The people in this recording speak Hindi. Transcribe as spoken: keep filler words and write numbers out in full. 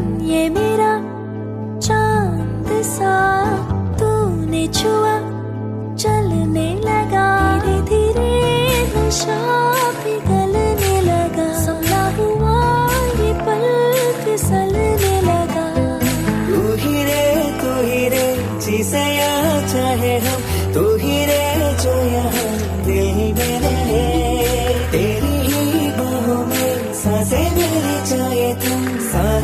ये मेरा चांद सा तूने छुआ चलने लगा, धीरे धीरे नशा पिघलने लगा, संभला हुआ ये पल फिसलने लगा। तू ही रे तू ही रे जिसे यहाँ चाहे हम, तू ही रे जो यहाँ दिल में रहे। तेरी